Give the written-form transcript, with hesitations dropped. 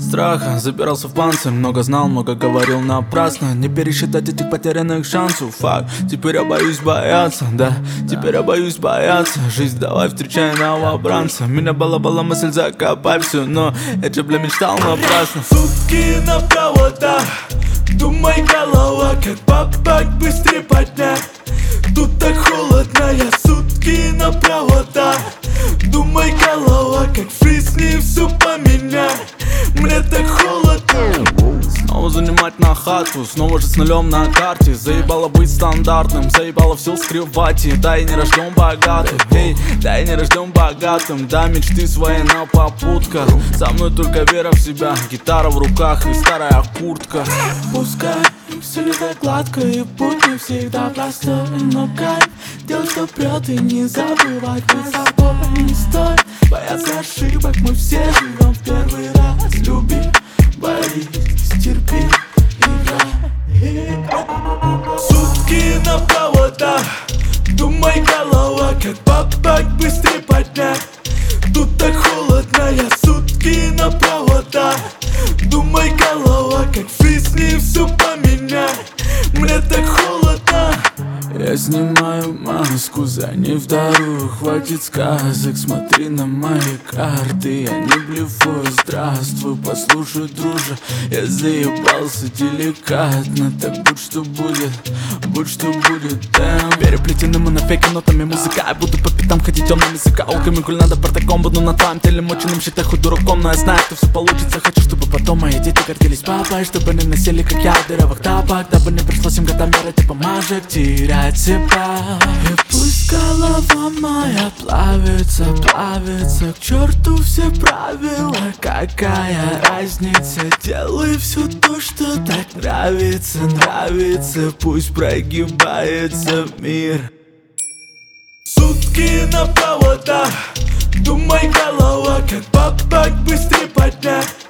От страха забирался в панцирь, много знал, много говорил напрасно. Не пересчитать этих потерянных шансов, факт. Теперь я боюсь бояться, да, теперь я боюсь бояться. Жизнь, давай встречай новобранца. Меня баловала мысль закопать все, но я же, бля, мечтал напрасно. Сутки на проводах, думай, голова, как бабак быстрее поднять. Тут так холодно, я сутки на проводах. Думай, голова, как фрисни все поменять. Мне так холодно. Снова занимать на хату, снова же с нулем на карте. Заебало быть стандартным, заебало все скрывать. И да, я не рожден богатым, эй, да, я не рожден богатым. Да, мечты свои на попутках. Со мной только вера в себя, гитара в руках и старая куртка. Пускай все не так гладко и путь не всегда простой, но кайф делать, что прет, и не забывать быть собой. Не стоит бояться ошибок, мы все живем в первый раз. Люби, борись, терпи, играй. Сутки на проводах, думай, голова, как бабак быстрее поднять. Тут так холодно, я сутки на проводах. Думай, голова, как фрисни все поменять. Мне так холодно. Я снимаю маску, за ней вторую. Хватит сказок, смотри на мои карты. Я не блефую, здравствуй, послушай, друже. Я заебался деликатно, так будь что будет, damn. Переплетены мы на фейке нотами музыка. Я буду по пятам ходить темными закоулками. Коль надо портаком, буду на твоем теле моченым, считай хоть дураком. Но я знаю, что все получится, хочу, чтобы потом мои дети гордились папой. Чтобы не носили, как я, дырявых тапок. Дабы не пришлось им годами ради помажек терять себя. И пусть голова моя плавится, к черту все правила. Какая разница, делай все то, что так нравится. Пусть прогибается мир. Сутки на проводах, думай, голова, как бабак быстрее поднять.